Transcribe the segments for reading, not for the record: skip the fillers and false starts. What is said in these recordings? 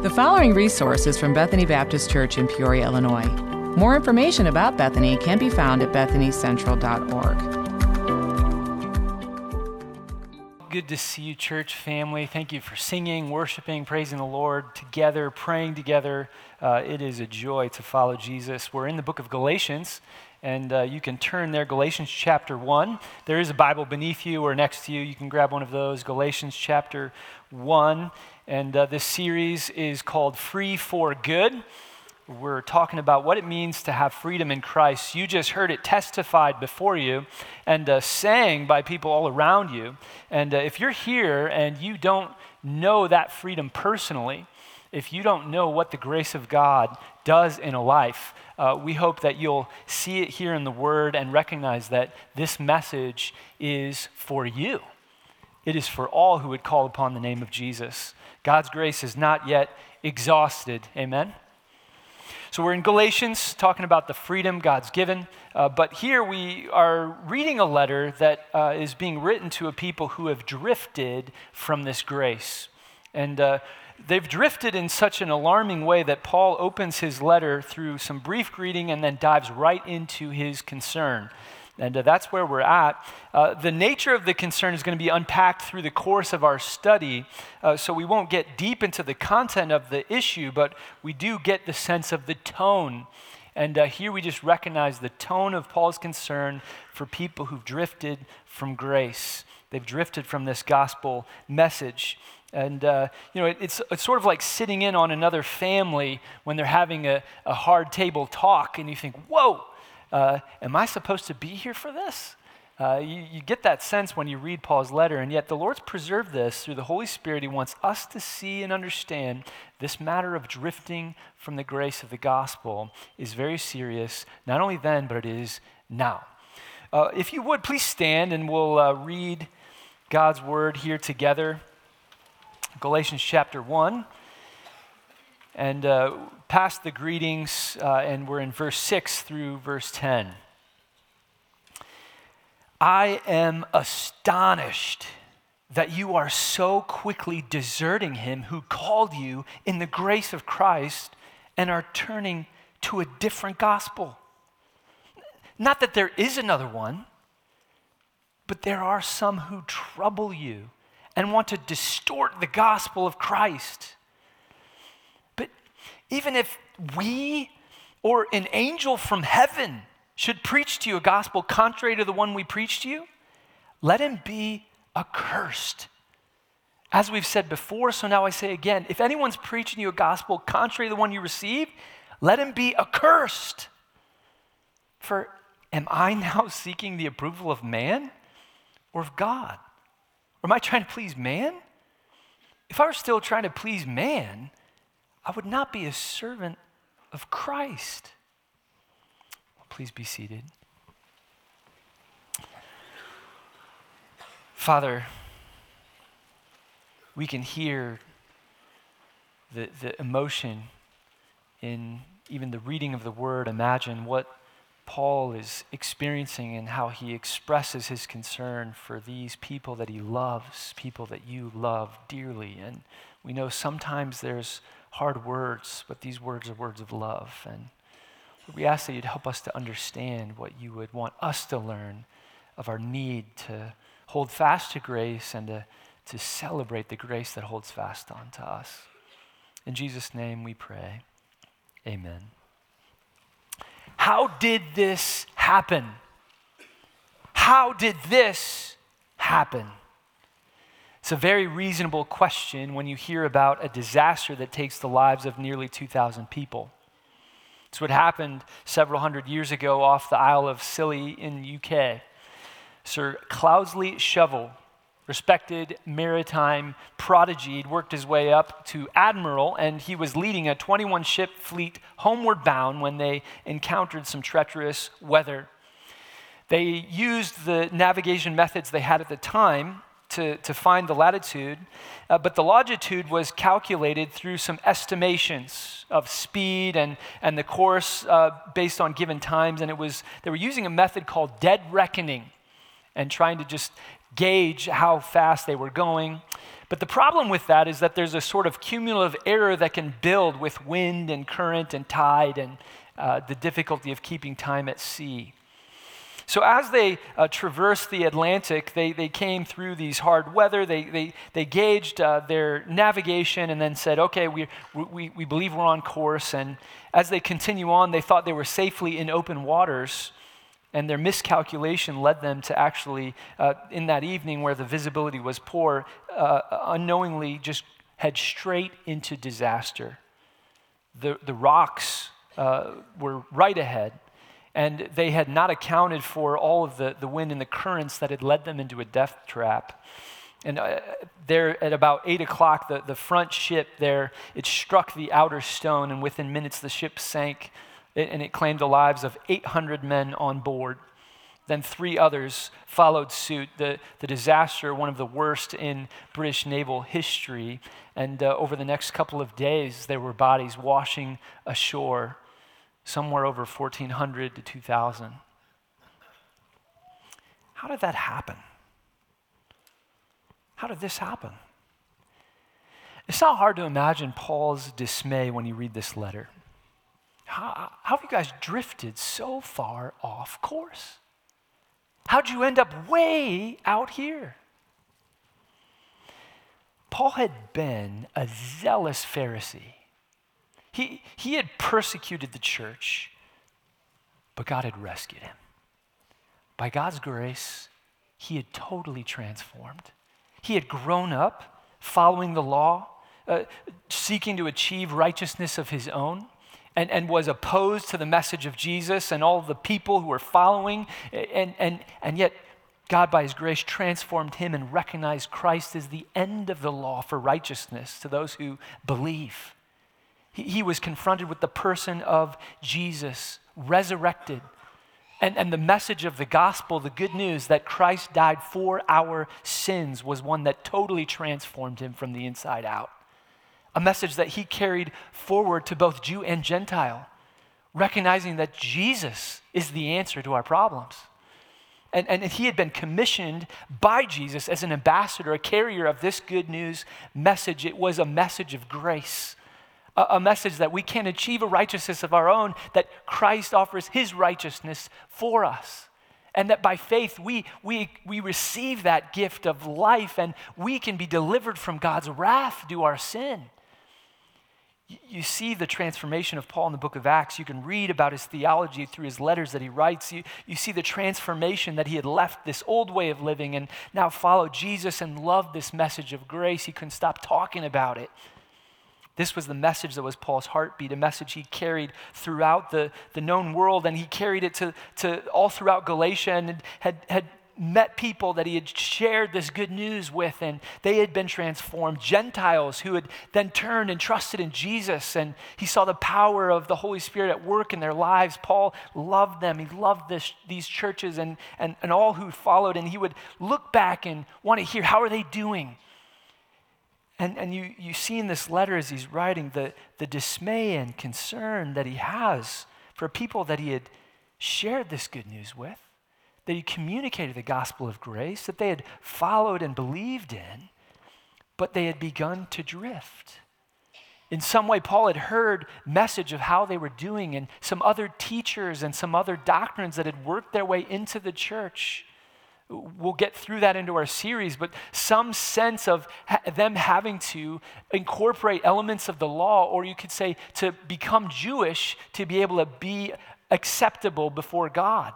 The following resource is from Bethany Baptist Church in Peoria, Illinois. More information about Bethany can be found at bethanycentral.org. Good to see you, church family. Thank you for singing, worshiping, praising the Lord together, praying together. It is a joy to follow Jesus. We're in the book of Galatians, and you can turn there, Galatians chapter 1. There is a Bible beneath you or next to you. You can grab one of those, Galatians chapter 1. And this series is called Free for Good. We're talking about what it means to have freedom in Christ. You just heard it testified before you and sang by people all around you. And if you're here and you don't know that freedom personally, if you don't know what the grace of God does in a life, we hope that you'll see it here in the Word and recognize that this message is for you. It is for all who would call upon the name of Jesus. God's grace is not yet exhausted. Amen? So we're in Galatians talking about the freedom God's given, but here we are reading a letter that is being written to a people who have drifted from this grace. And they've drifted in such an alarming way that Paul opens his letter through some brief greeting and then dives right into his concern. And that's where we're at. The nature of the concern is going to be unpacked through the course of our study, so we won't get deep into the content of the issue, but we do get the sense of the tone. And here we just recognize the tone of Paul's concern for people who've drifted from grace. They've drifted from this gospel message. And, it's sort of like sitting in on another family when they're having a hard table talk, and you think, whoa, am I supposed to be here for this? You get that sense when you read Paul's letter, and yet the Lord's preserved this through the Holy Spirit. He wants us to see and understand this matter of drifting from the grace of the gospel is very serious, not only then, but it is now. If you would, please stand and we'll read God's word here together. Galatians chapter 1. And past the greetings, and we're in verse 6 through verse 10. I am astonished that you are so quickly deserting him who called you in the grace of Christ and are turning to a different gospel. Not that there is another one, but there are some who trouble you and want to distort the gospel of Christ. Even if we or an angel from heaven should preach to you a gospel contrary to the one we preach to you, let him be accursed. As we've said before, so now I say again, if anyone's preaching you a gospel contrary to the one you received, let him be accursed. For am I now seeking the approval of man or of God? Or am I trying to please man? If I were still trying to please man, I would not be a servant of Christ. Please be seated. Father, we can hear the emotion in even the reading of the word. Imagine what Paul is experiencing and how he expresses his concern for these people that he loves, people that you love dearly. And we know sometimes there's hard words, but these words are words of love. And we ask that you'd help us to understand what you would want us to learn of our need to hold fast to grace and to celebrate the grace that holds fast on to us. In Jesus' name we pray. Amen. How did this happen? How did this happen? It's a very reasonable question when you hear about a disaster that takes the lives of nearly 2,000 people. It's what happened several hundred years ago off the Isle of Scilly in UK. Sir Cloudesley Shovel, respected maritime prodigy, he'd worked his way up to admiral, and he was leading a 21-ship fleet homeward bound when they encountered some treacherous weather. They used the navigation methods they had at the time to find the latitude, but the longitude was calculated through some estimations of speed and the course based on given times, and they were using a method called dead reckoning and trying to just gauge how fast they were going. But the problem with that is that there's a sort of cumulative error that can build with wind and current and tide and the difficulty of keeping time at sea. So as they traversed the Atlantic, they came through these hard weather. They gauged their navigation and then said, okay, we believe we're on course. And as they continue on, they thought they were safely in open waters. And their miscalculation led them to actually, in that evening where the visibility was poor, unknowingly just head straight into disaster. The rocks were right ahead. And they had not accounted for all of the wind and the currents that had led them into a death trap. And there at about 8 o'clock, the front ship there, it struck the outer stone, and within minutes the ship sank, and it claimed the lives of 800 men on board. Then 3 others followed suit. The disaster, one of the worst in British naval history. And over the next couple of days, there were bodies washing ashore, somewhere over 1,400 to 2,000. How did that happen? How did this happen? It's not hard to imagine Paul's dismay when you read this letter. How have you guys drifted so far off course? How'd you end up way out here? Paul had been a zealous Pharisee. He had persecuted the church, but God had rescued him. By God's grace, he had totally transformed. He had grown up following the law, seeking to achieve righteousness of his own, and was opposed to the message of Jesus and all the people who were following. And yet, God, by his grace, transformed him and recognized Christ as the end of the law for righteousness to those who believe. He was confronted with the person of Jesus, resurrected, and the message of the gospel, the good news that Christ died for our sins, was one that totally transformed him from the inside out. A message that he carried forward to both Jew and Gentile, recognizing that Jesus is the answer to our problems. And he had been commissioned by Jesus as an ambassador, a carrier of this good news message. It was a message of grace. A message that we can't achieve a righteousness of our own, that Christ offers his righteousness for us. And that by faith we receive that gift of life, and we can be delivered from God's wrath due our sin. You see the transformation of Paul in the book of Acts. You can read about his theology through his letters that he writes. You see the transformation that he had left this old way of living and now followed Jesus and loved this message of grace. He couldn't stop talking about it. This was the message that was Paul's heartbeat, a message he carried throughout the known world, and he carried it to all throughout Galatia and had met people that he had shared this good news with, and they had been transformed. Gentiles who had then turned and trusted in Jesus, and he saw the power of the Holy Spirit at work in their lives. Paul loved them. He loved these churches and all who followed, and he would look back and want to hear, how are they doing? And you see in this letter as he's writing the dismay and concern that he has for people that he had shared this good news with, that he communicated the gospel of grace, that they had followed and believed in, but they had begun to drift. In some way, Paul had heard message of how they were doing, and some other teachers and some other doctrines that had worked their way into the church. We'll get through that into our series, but some sense of them having to incorporate elements of the law, or you could say to become Jewish to be able to be acceptable before God.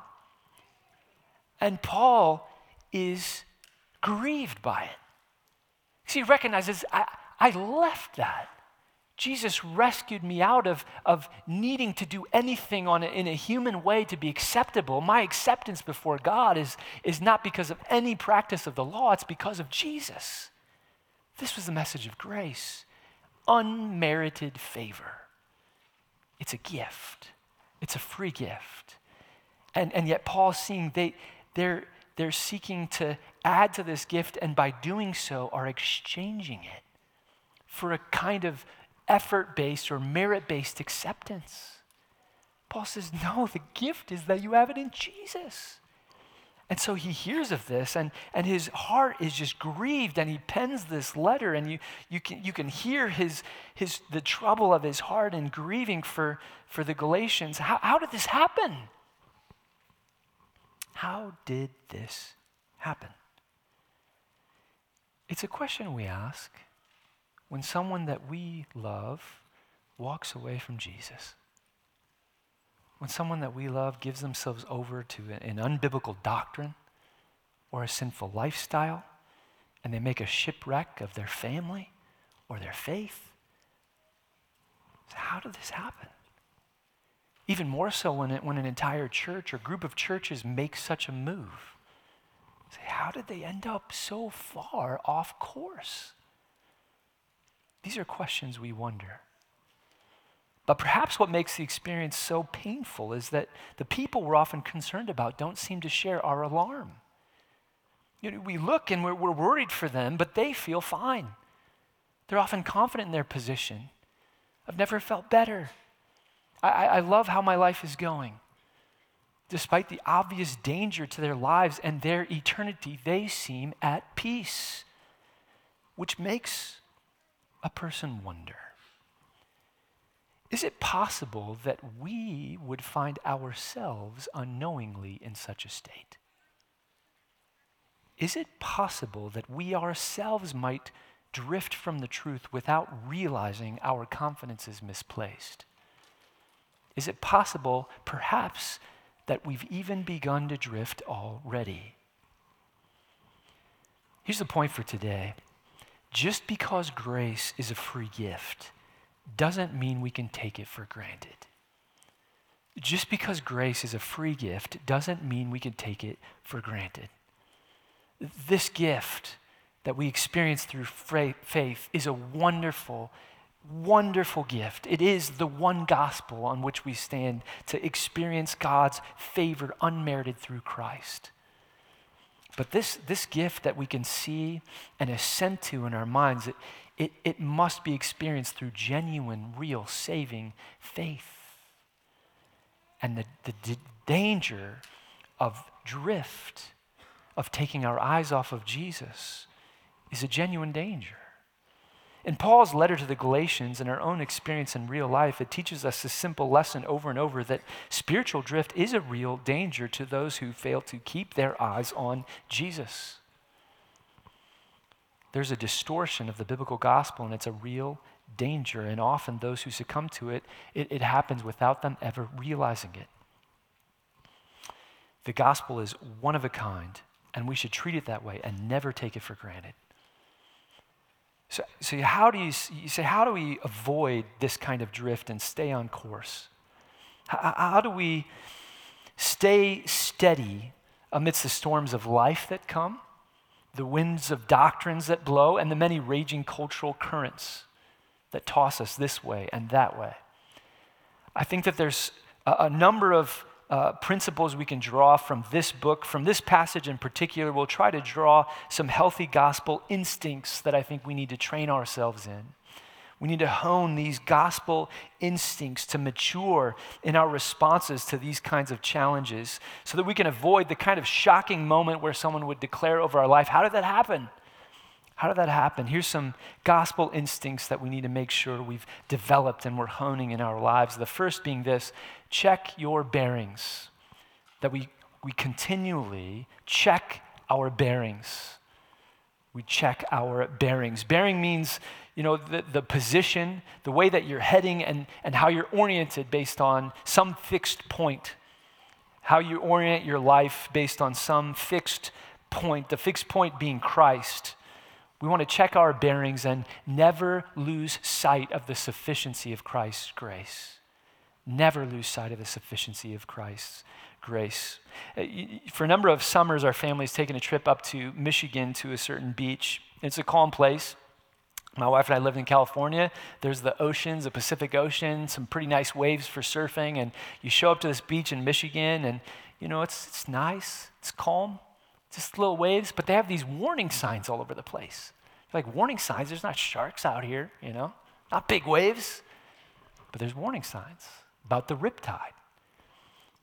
And Paul is grieved by it. See, he recognizes, I left that. Jesus rescued me out of needing to do anything in a human way to be acceptable. My acceptance before God is not because of any practice of the law, it's because of Jesus. This was the message of grace. Unmerited favor. It's a gift. It's a free gift. And yet Paul's seeing they're seeking to add to this gift, and by doing so are exchanging it for a kind of effort-based or merit-based acceptance. Paul says, no, the gift is that you have it in Jesus. And so he hears of this, and his heart is just grieved, and he pens this letter, and you can hear the trouble of his heart and grieving for the Galatians. How did this happen? How did this happen? It's a question we ask when someone that we love walks away from Jesus. When someone that we love gives themselves over to an unbiblical doctrine or a sinful lifestyle, and they make a shipwreck of their family or their faith. How did this happen? Even more so when an entire church or group of churches make such a move. Say, how did they end up so far off course? These are questions we wonder. But perhaps what makes the experience so painful is that the people we're often concerned about don't seem to share our alarm. We look and we're worried for them, but they feel fine. They're often confident in their position. I've never felt better. I love how my life is going. Despite the obvious danger to their lives and their eternity, they seem at peace, which makes a person wonder. Is it possible that we would find ourselves unknowingly in such a state? Is it possible that we ourselves might drift from the truth without realizing our confidence is misplaced? Is it possible, perhaps, that we've even begun to drift already? Here's the point for today. Just because grace is a free gift doesn't mean we can take it for granted. Just because grace is a free gift doesn't mean we can take it for granted. This gift that we experience through faith is a wonderful, wonderful gift. It is the one gospel on which we stand to experience God's favor unmerited through Christ. But this gift that we can see and assent to in our minds, it must be experienced through genuine, real, saving faith. And the danger of drift, of taking our eyes off of Jesus, is a genuine danger. In Paul's letter to the Galatians and our own experience in real life, it teaches us a simple lesson over and over that spiritual drift is a real danger to those who fail to keep their eyes on Jesus. There's a distortion of the biblical gospel, and it's a real danger, and often those who succumb to it happens without them ever realizing it. The gospel is one of a kind, and we should treat it that way and never take it for granted. So how do we avoid this kind of drift and stay on course? How do we stay steady amidst the storms of life that come, the winds of doctrines that blow, and the many raging cultural currents that toss us this way and that way? I think that there's a number of principles we can draw from this book, from this passage in particular. We'll try to draw some healthy gospel instincts that I think we need to train ourselves in. We need to hone these gospel instincts to mature in our responses to these kinds of challenges so that we can avoid the kind of shocking moment where someone would declare over our life, how did that happen? How did that happen? Here's some gospel instincts that we need to make sure we've developed and we're honing in our lives. The first being this: check your bearings. That we continually check our bearings. We check our bearings. Bearing means, the position, the way that you're heading and how you're oriented based on some fixed point. How you orient your life based on some fixed point, the fixed point being Christ. We want to check our bearings and never lose sight of the sufficiency of Christ's grace. Never lose sight of the sufficiency of Christ's grace. For a number of summers, our family's taken a trip up to Michigan to a certain beach. It's a calm place. My wife and I lived in California. There's the oceans, the Pacific Ocean, some pretty nice waves for surfing. And you show up to this beach in Michigan and, it's nice, it's calm. Just little waves, but they have these warning signs all over the place. Like, warning signs, there's not sharks out here, not big waves, but there's warning signs about the riptide.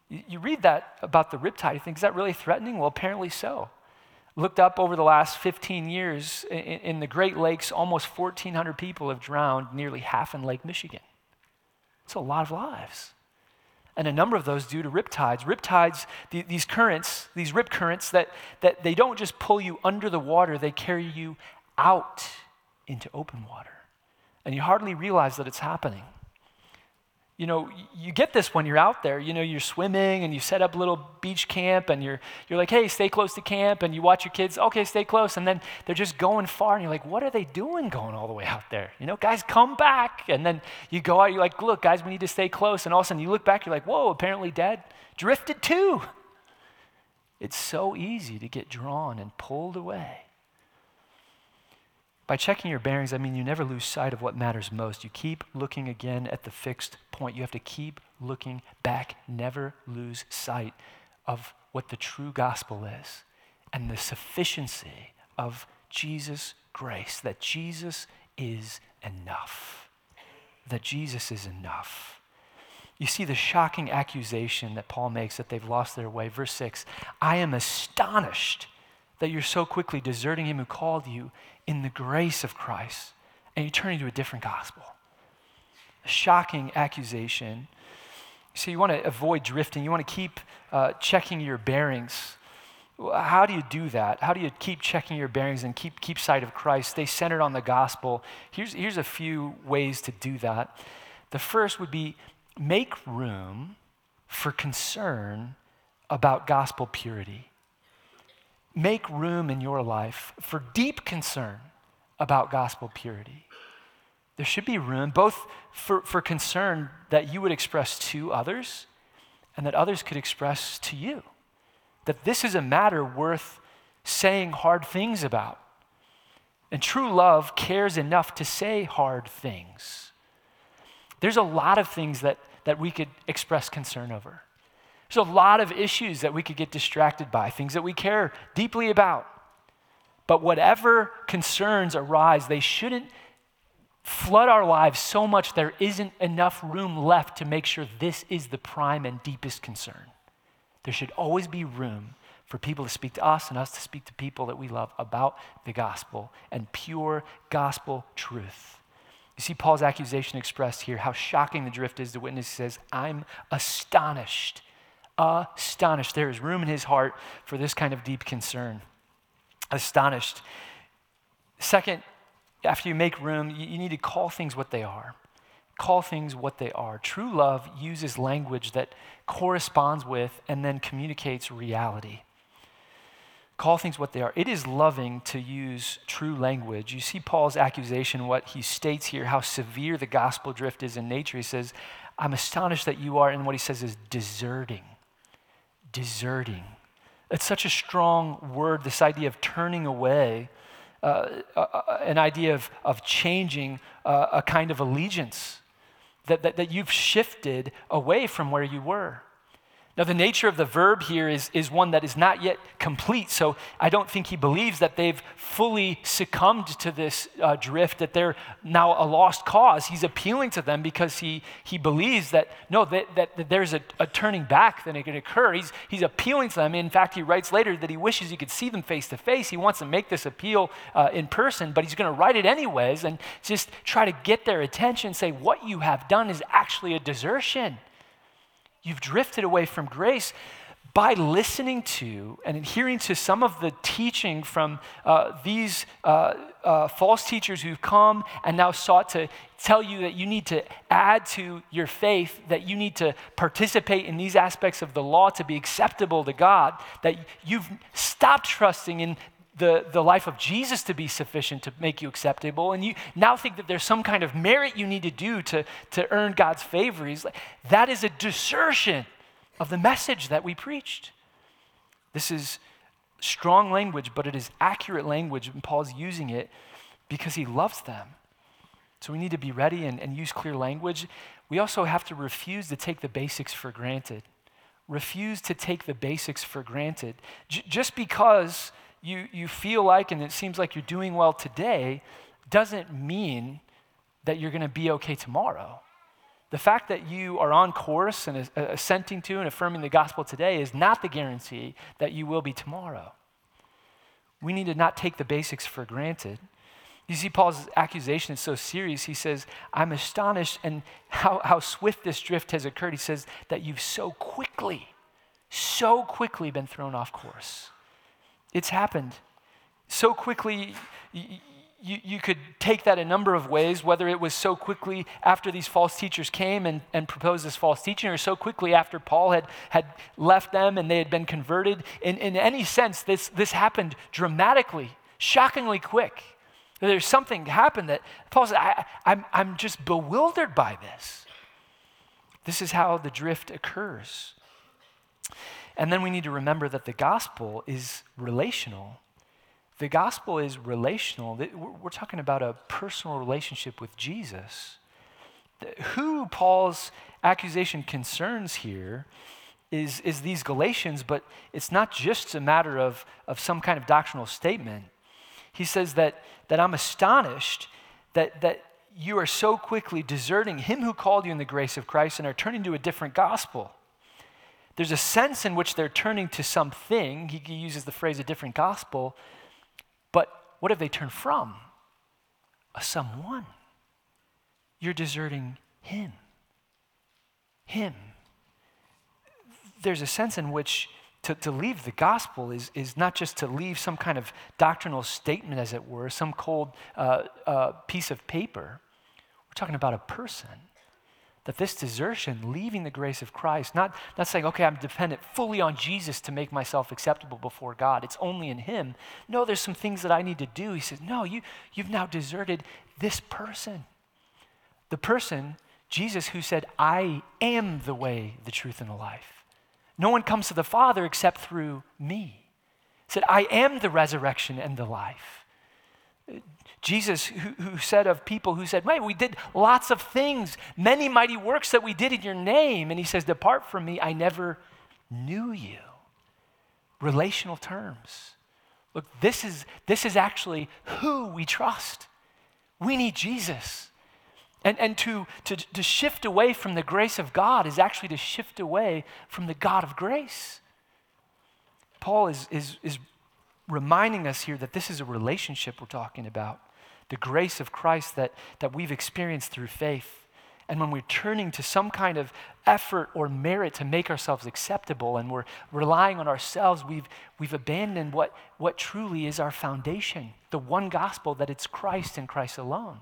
You read that about the riptide, you think, is that really threatening? Well, apparently so. Looked up over the last 15 years, in the Great Lakes, almost 1,400 people have drowned, nearly half in Lake Michigan. It's a lot of lives. And a number of those due to riptides. Riptides, these currents, these rip currents, that they don't just pull you under the water, they carry you out into open water. And you hardly realize that it's happening. You know, you get this when you're out there. You know, you're swimming and you set up a little beach camp and you're like, hey, stay close to camp, and you watch your kids, okay, stay close, and then they're just going far and you're like, what are they doing going all the way out there? You know, guys, come back. And then you go out, you're like, look, guys, we need to stay close. And all of a sudden you look back, you're like, whoa, apparently Dad drifted too. It's so easy to get drawn and pulled away. By checking your bearings, I mean you never lose sight of what matters most. You keep looking again at the fixed point. You have to keep looking back. Never lose sight of what the true gospel is and the sufficiency of Jesus' grace, that Jesus is enough. That Jesus is enough. You see the shocking accusation that Paul makes that they've lost their way. Verse 6, I am astonished that you're so quickly deserting him who called you in the grace of Christ, and you're turning to a different gospel. A shocking accusation. So you want to avoid drifting. You want to keep checking your bearings. How do you do that? How do you keep checking your bearings and keep sight of Christ? Stay centered on the gospel. Here's a few ways to do that. The first would be make room for concern about gospel purity. Make room in your life for deep concern about gospel purity. There should be room both for concern that you would express to others and that others could express to you. That this is a matter worth saying hard things about. And true love cares enough to say hard things. There's a lot of things that we could express concern over. There's a lot of issues that we could get distracted by, things that we care deeply about. But whatever concerns arise, they shouldn't flood our lives so much there isn't enough room left to make sure this is the prime and deepest concern. There should always be room for people to speak to us and us to speak to people that we love about the gospel and pure gospel truth. You see Paul's accusation expressed here, how shocking the drift is. The witness says, I'm astonished. Astonished. There is room in his heart for this kind of deep concern. Astonished. Second, after you make room, you need to call things what they are. Call things what they are. True love uses language that corresponds with and then communicates reality. Call things what they are. It is loving to use true language. You see Paul's accusation, what he states here, how severe the gospel drift is in nature. He says, I'm astonished that you are, and what he says is deserting. Deserting. It's such a strong word, this idea of turning away, an idea of changing a kind of allegiance, that you've shifted away from where you were. Now, the nature of the verb here is one that is not yet complete, so I don't think he believes that they've fully succumbed to this drift, that they're now a lost cause. He's appealing to them because he believes that, no, that there's a turning back that can occur. He's appealing to them. In fact, he writes later that he wishes he could see them face to face. He wants to make this appeal in person, but he's going to write it anyways and just try to get their attention, say, what you have done is actually a desertion. You've drifted away from grace by listening to and adhering to some of the teaching from these false teachers who've come and now sought to tell you that you need to add to your faith, that you need to participate in these aspects of the law to be acceptable to God, that you've stopped trusting in the life of Jesus to be sufficient to make you acceptable, and you now think that there's some kind of merit you need to do to earn God's favor. He's like, that is a desertion of the message that we preached. This is strong language, but it is accurate language, and Paul's using it because he loves them. So we need to be ready and use clear language. We also have to refuse to take the basics for granted. Refuse to take the basics for granted. Just because you feel like, and it seems like you're doing well today, doesn't mean that you're going to be okay tomorrow. The fact that you are on course and assenting to and affirming the gospel today is not the guarantee that you will be tomorrow. We need to not take the basics for granted. You see, Paul's accusation is so serious. He says, I'm astonished and how swift this drift has occurred. He says that you've so quickly been thrown off course. It's happened so quickly. You could take that a number of ways, whether it was so quickly after these false teachers came and proposed this false teaching, or so quickly after Paul had left them and they had been converted. In any sense, this happened dramatically, shockingly quick. There's something happened that Paul said, I'm just bewildered by this. This is how the drift occurs. And then we need to remember that the gospel is relational. The gospel is relational. We're talking about a personal relationship with Jesus. Who Paul's accusation concerns here is these Galatians, but it's not just a matter of some kind of doctrinal statement. He says that I'm astonished that you are so quickly deserting him who called you in the grace of Christ and are turning to a different gospel. There's a sense in which they're turning to something. He uses the phrase a different gospel. But what have they turned from? A someone. You're deserting him. Him. There's a sense in which to leave the gospel is not just to leave some kind of doctrinal statement, as it were, some cold piece of paper. We're talking about a person. That this desertion, leaving the grace of Christ, not saying, okay, I'm dependent fully on Jesus to make myself acceptable before God. It's only in him. No, there's some things that I need to do. He says, no, you've now deserted this person. The person, Jesus, who said, I am the way, the truth, and the life. No one comes to the Father except through me. He said, I am the resurrection and the life. Jesus, who said of people who said, we did lots of things, many mighty works that we did in your name. And he says, depart from me, I never knew you. Relational terms. Look, this is actually who we trust. We need Jesus. And to shift away from the grace of God is actually to shift away from the God of grace. Paul is reminding us here that this is a relationship we're talking about. The grace of Christ that we've experienced through faith. And when we're turning to some kind of effort or merit to make ourselves acceptable and we're relying on ourselves, we've abandoned what truly is our foundation, the one gospel that it's Christ and Christ alone.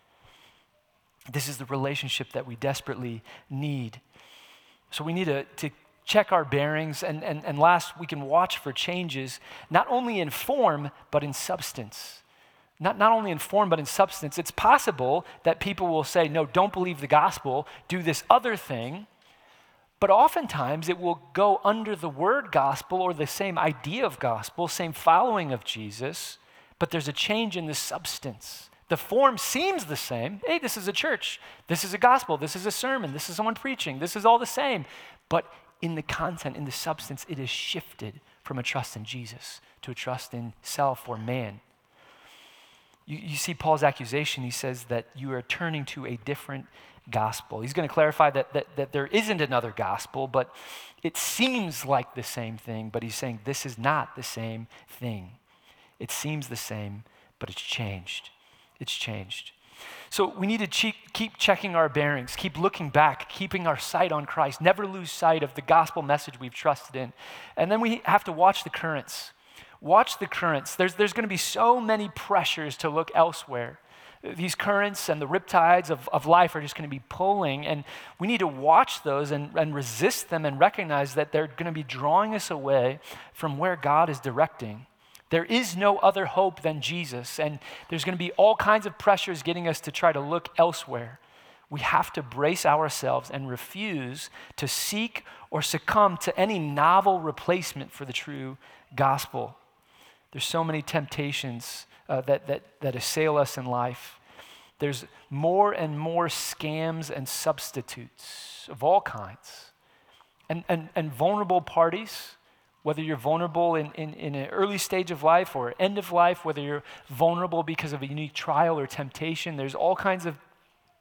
This is the relationship that we desperately need. So we need to check our bearings, and last, we can watch for changes, not only in form, but in substance. Not only in form, but in substance. It's possible that people will say, no, don't believe the gospel, do this other thing. But oftentimes it will go under the word gospel or the same idea of gospel, same following of Jesus, but there's a change in the substance. The form seems the same. Hey, this is a church. This is a gospel. This is a sermon. This is someone preaching. This is all the same. But in the content, in the substance, it is shifted from a trust in Jesus to a trust in self or man. You see Paul's accusation. He says that you are turning to a different gospel. He's going to clarify that there isn't another gospel, but it seems like the same thing, but he's saying this is not the same thing. It seems the same, but it's changed. It's changed. So we need to keep checking our bearings, keep looking back, keeping our sight on Christ, never lose sight of the gospel message we've trusted in. And then we have to watch the currents. Watch the currents. There's going to be so many pressures to look elsewhere. These currents and the riptides of life are just going to be pulling, and we need to watch those and resist them and recognize that they're going to be drawing us away from where God is directing. There is no other hope than Jesus, and there's going to be all kinds of pressures getting us to try to look elsewhere. We have to brace ourselves and refuse to seek or succumb to any novel replacement for the true gospel. There's so many temptations that assail us in life. There's more and more scams and substitutes of all kinds. And vulnerable parties, whether you're vulnerable in an early stage of life or end of life, whether you're vulnerable because of a unique trial or temptation, there's all kinds of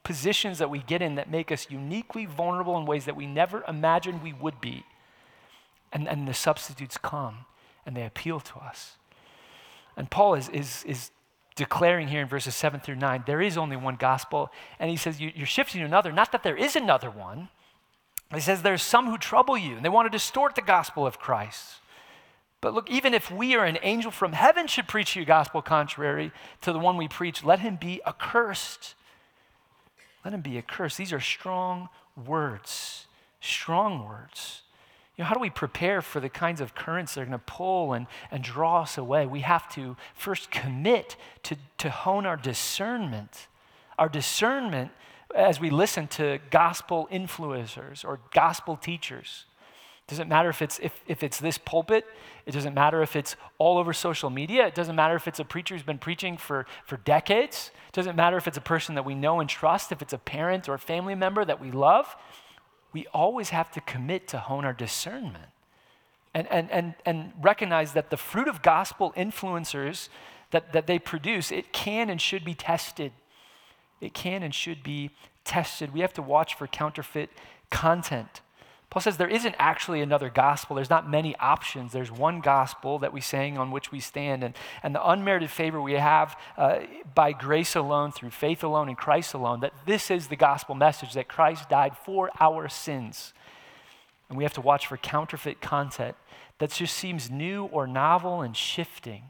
positions that we get in that make us uniquely vulnerable in ways that we never imagined we would be. And the substitutes come and they appeal to us. And Paul is declaring here in verses 7 through 9, there is only one gospel. And he says, you're shifting to another, not that there is another one. He says there's some who trouble you and they want to distort the gospel of Christ. But look, even if we or an angel from heaven should preach you gospel contrary to the one we preach, let him be accursed. Let him be accursed. These are strong words. Strong words. How do we prepare for the kinds of currents that are going to pull and draw us away? We have to first commit to hone our discernment. Our discernment as we listen to gospel influencers or gospel teachers. It doesn't matter if it's this pulpit. It doesn't matter if it's all over social media. It doesn't matter if it's a preacher who's been preaching for decades. It doesn't matter if it's a person that we know and trust, if it's a parent or a family member that we love. We always have to commit to hone our discernment and recognize that the fruit of gospel influencers that they produce, it can and should be tested. It can and should be tested. We have to watch for counterfeit content. Paul says there isn't actually another gospel. There's not many options. There's one gospel that we sang on which we stand. And the unmerited favor we have by grace alone, through faith alone, in Christ alone, that this is the gospel message, that Christ died for our sins. And we have to watch for counterfeit content that just seems new or novel and shifting.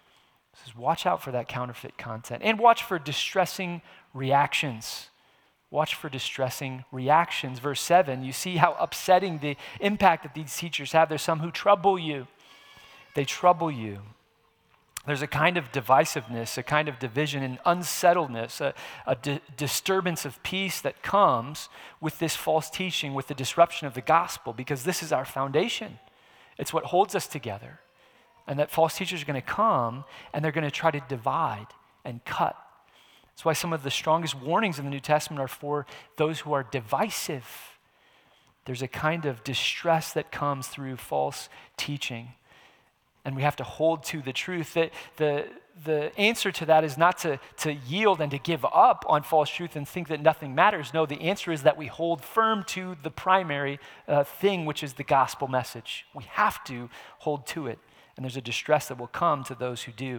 He says, watch out for that counterfeit content. And watch for distressing reactions. Watch for distressing reactions. Verse 7, you see how upsetting the impact that these teachers have. There's some who trouble you. They trouble you. There's a kind of divisiveness, a kind of division and unsettledness, a disturbance of peace that comes with this false teaching, with the disruption of the gospel, because this is our foundation. It's what holds us together. And that false teachers are going to come and they're going to try to divide and cut. That's why some of the strongest warnings in the New Testament are for those who are divisive. There's a kind of distress that comes through false teaching. And we have to hold to the truth. That the answer to that is not to yield and to give up on false truth and think that nothing matters. No, the answer is that we hold firm to the primary thing, which is the gospel message. We have to hold to it. And there's a distress that will come to those who do.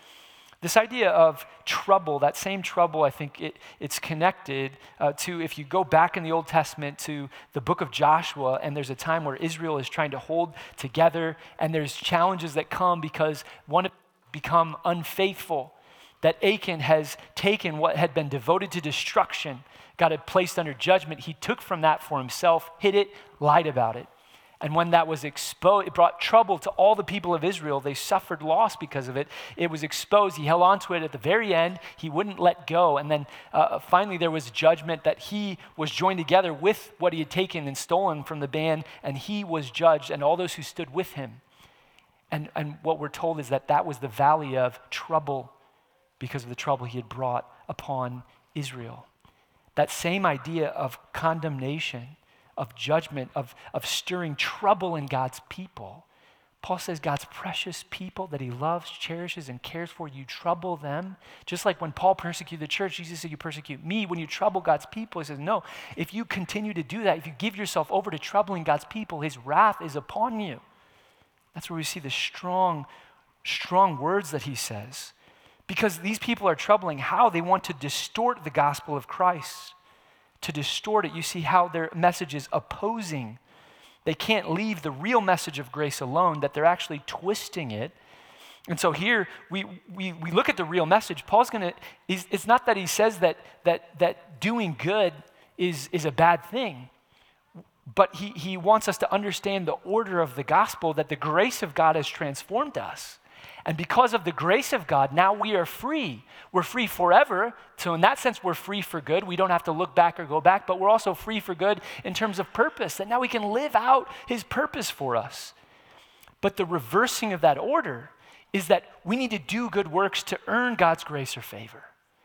This idea of trouble, that same trouble, I think it's connected to, if you go back in the Old Testament to the book of Joshua, and there's a time where Israel is trying to hold together, and there's challenges that come because one has become unfaithful, that Achan has taken what had been devoted to destruction, got it placed under judgment. He took from that for himself, hid it, lied about it. And when that was exposed, it brought trouble to all the people of Israel. They suffered loss because of it. It was exposed. He held on to it at the very end. He wouldn't let go. And then finally there was judgment that he was joined together with what he had taken and stolen from the band, and he was judged, and all those who stood with him. And what we're told is that was the valley of trouble because of the trouble he had brought upon Israel. That same idea of condemnation, of judgment, of stirring trouble in God's people. Paul says God's precious people that he loves, cherishes, and cares for, you trouble them. Just like when Paul persecuted the church, Jesus said, you persecute me. When you trouble God's people, he says, no, if you continue to do that, if you give yourself over to troubling God's people, his wrath is upon you. That's where we see the strong words that he says. Because these people are troubling how they want to distort the gospel of Christ. To distort it, you see how their message is opposing. They can't leave the real message of grace alone, that they're actually twisting it. And so here we look at the real message. Paul's it's not that he says that doing good is a bad thing, but he wants us to understand the order of the gospel, that the grace of God has transformed us. And because of the grace of God, now we are free. We're free forever. So in that sense, we're free for good. We don't have to look back or go back, but we're also free for good in terms of purpose, that now we can live out his purpose for us. But the reversing of that order is that we need to do good works to earn God's grace or favor.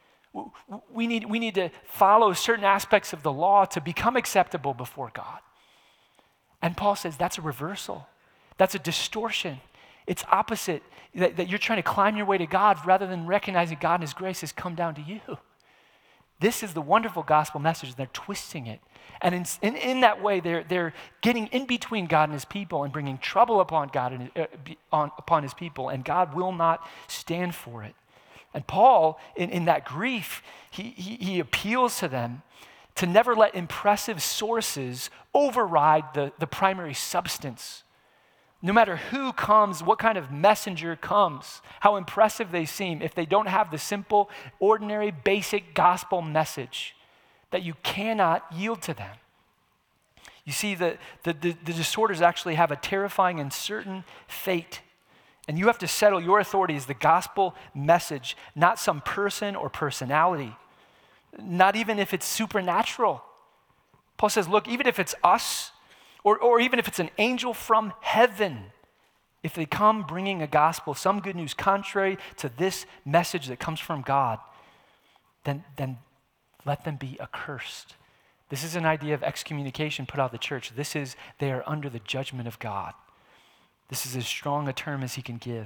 We need to follow certain aspects of the law to become acceptable before God. And Paul says that's a reversal. That's a distortion. It's opposite, that you're trying to climb your way to God rather than recognizing God and his grace has come down to you. This is the wonderful gospel message, and they're twisting it. And in that way, they're getting in between God and his people and bringing trouble upon God and upon his people, and God will not stand for it. And Paul, in that grief, he appeals to them to never let impressive sources override the primary substance. No matter who comes, what kind of messenger comes, how impressive they seem, if they don't have the simple, ordinary, basic gospel message, that you cannot yield to them. You see, the disorders actually have a terrifying and certain fate. And you have to settle your authority as the gospel message, not some person or personality, not even if it's supernatural. Paul says, look, even if it's us, or even if it's an angel from heaven, if they come bringing a gospel, some good news contrary to this message that comes from God, then let them be accursed. This is an idea of excommunication put out of the church. They are under the judgment of God. This is as strong a term as he can give.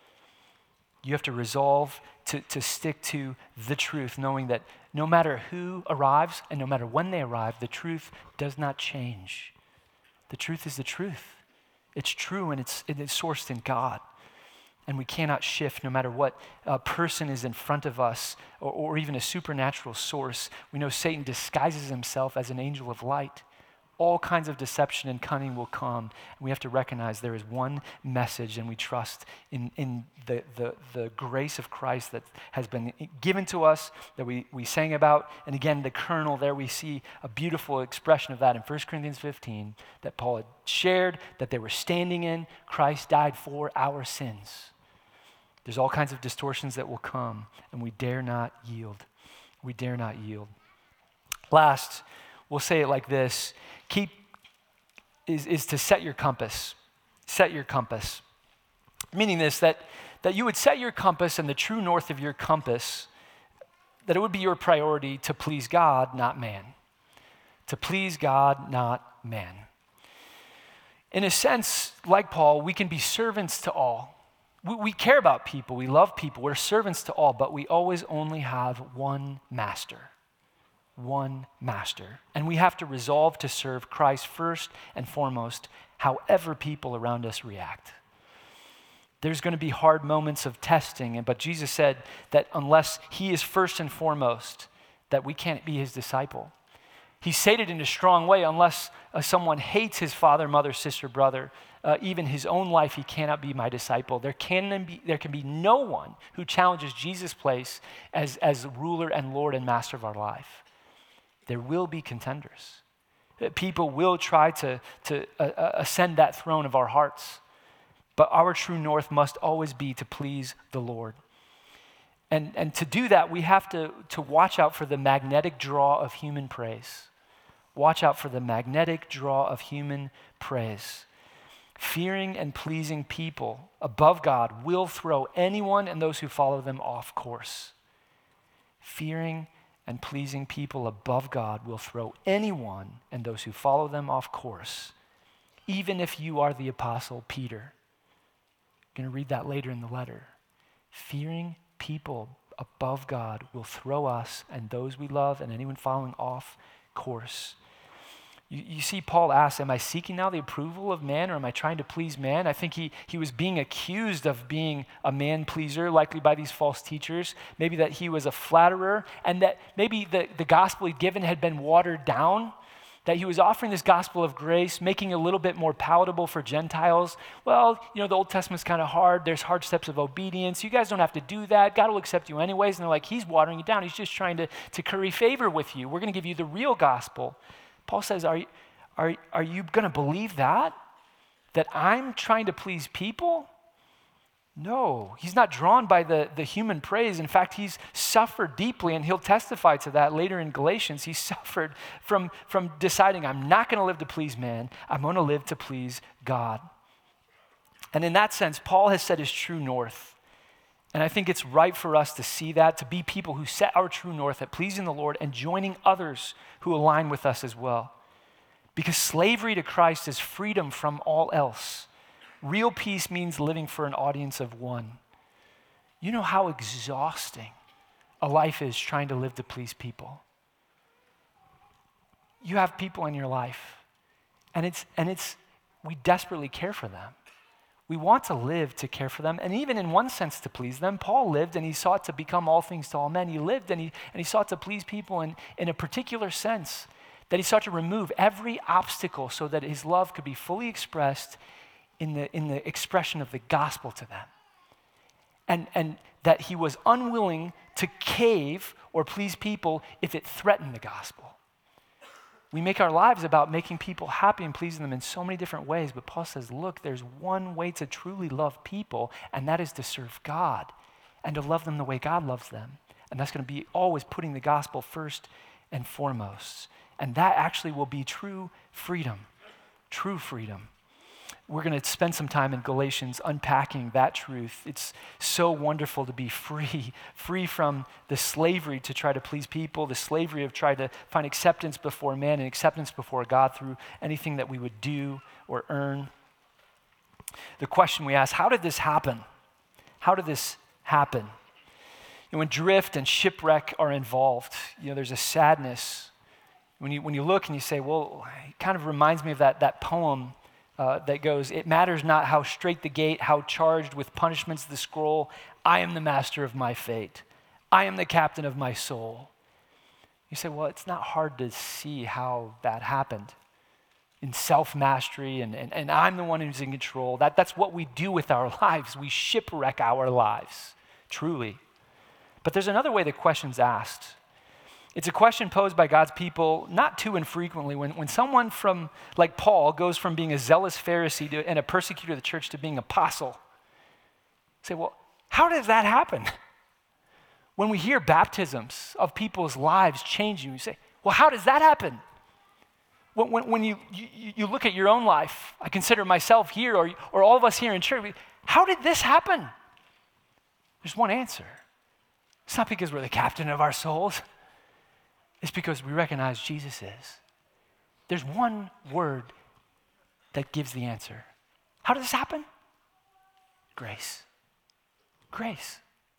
You have to resolve to stick to the truth, knowing that no matter who arrives and no matter when they arrive, the truth does not change. The truth is the truth. It's true and it's sourced in God. And we cannot shift no matter what person is in front of us or even a supernatural source. We know Satan disguises himself as an angel of light. All kinds of deception and cunning will come. And we have to recognize there is one message, and we trust in the grace of Christ that has been given to us, that we sang about. And again, the kernel there, we see a beautiful expression of that in 1 Corinthians 15 that Paul had shared, that they were standing in. Christ died for our sins. There's all kinds of distortions that will come, and we dare not yield. We dare not yield. Last, we'll say it like this. Is to set your compass. Set your compass. Meaning this, that you would set your compass and the true north of your compass, that it would be your priority to please God, not man. To please God, not man. In a sense, like Paul, we can be servants to all. We care about people, we love people, we're servants to all, but we always only have one master. One master. And we have to resolve to serve Christ first and foremost, however people around us react. There's going to be hard moments of testing, but Jesus said that unless he is first and foremost, that we can't be his disciple. He stated in a strong way, unless someone hates his father, mother, sister, brother, even his own life, he cannot be my disciple. There can be no one who challenges Jesus' place as ruler and Lord and master of our life. There will be contenders. People will try to ascend that throne of our hearts. But our true north must always be to please the Lord. And to do that, we have to watch out for the magnetic draw of human praise. Watch out for the magnetic draw of human praise. Fearing and pleasing people above God will throw anyone and those who follow them off course. Fearing and pleasing people above God will throw anyone and those who follow them off course, even if you are the Apostle Peter. I'm going to read that later in the letter. Fearing people above God will throw us and those we love and anyone following off course. You see, Paul asks, am I seeking now the approval of man, or am I trying to please man? I think he was being accused of being a man pleaser, likely by these false teachers. Maybe that he was a flatterer, and that maybe the gospel he'd given had been watered down, that he was offering this gospel of grace, making it a little bit more palatable for Gentiles. Well, the Old Testament's kind of hard. There's hard steps of obedience. You guys don't have to do that. God will accept you anyways. And they're like, he's watering it down. He's just trying to curry favor with you. We're going to give you the real gospel. Paul says, are you going to believe that? That I'm trying to please people? No, he's not drawn by the human praise. In fact, he's suffered deeply, and he'll testify to that later in Galatians. He suffered from deciding, I'm not going to live to please man. I'm going to live to please God. And in that sense, Paul has set his true north. And I think it's right for us to see that, to be people who set our true north at pleasing the Lord and joining others who align with us as well. Because slavery to Christ is freedom from all else. Real peace means living for an audience of one. You know how exhausting a life is trying to live to please people. You have people in your life, and we desperately care for them. We want to live to care for them, and even in one sense to please them. Paul lived and he sought to become all things to all men. He lived and he sought to please people in a particular sense, that he sought to remove every obstacle so that his love could be fully expressed in the expression of the gospel to them. And that he was unwilling to cave or please people if it threatened the gospel. We make our lives about making people happy and pleasing them in so many different ways, but Paul says, look, there's one way to truly love people, and that is to serve God and to love them the way God loves them. And that's going to be always putting the gospel first and foremost. And that actually will be true freedom, true freedom. We're going to spend some time in Galatians unpacking that truth. It's so wonderful to be free from the slavery to try to please people, the slavery of trying to find acceptance before man and acceptance before God through anything that we would do or earn. The question we ask, how did this happen? How did this happen? When drift and shipwreck are involved, there's a sadness. When you look and you say, well, it kind of reminds me of that poem that goes, it matters not how straight the gate, how charged with punishments the scroll. I am the master of my fate. I am the captain of my soul. You say, well, it's not hard to see how that happened. In self-mastery, and I'm the one who's in control. That's what we do with our lives. We shipwreck our lives, truly. But there's another way the question's asked. It's a question posed by God's people not too infrequently. When someone like Paul goes from being a zealous Pharisee and a persecutor of the church to being an apostle, say, well, how does that happen? When we hear baptisms of people's lives changing, we say, well, how does that happen? When you look at your own life, I consider myself here or all of us here in church, how did this happen? There's one answer. It's not because we're the captain of our souls. It's because we recognize Jesus is. There's one word that gives the answer. How does this happen? Grace. Grace.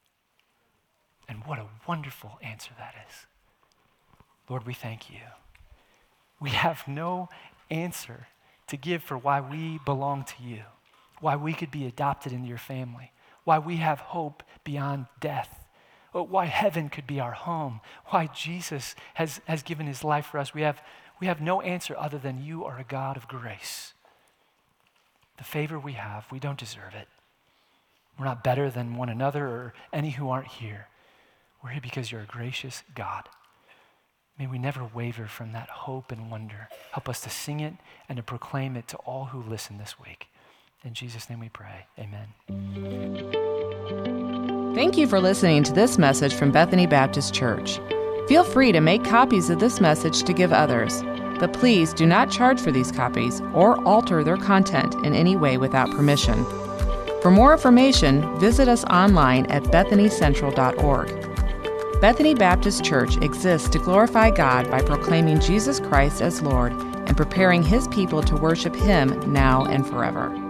And what a wonderful answer that is. Lord, we thank you. We have no answer to give for why we belong to you, why we could be adopted into your family, why we have hope beyond death, why heaven could be our home, why Jesus has given his life for us. We have no answer other than you are a God of grace. The favor we have, we don't deserve it. We're not better than one another or any who aren't here. We're here because you're a gracious God. May we never waver from that hope and wonder. Help us to sing it and to proclaim it to all who listen this week. In Jesus' name we pray, amen. Thank you for listening to this message from Bethany Baptist Church. Feel free to make copies of this message to give others, but please do not charge for these copies or alter their content in any way without permission. For more information, visit us online at bethanycentral.org. Bethany Baptist Church exists to glorify God by proclaiming Jesus Christ as Lord and preparing his people to worship him now and forever.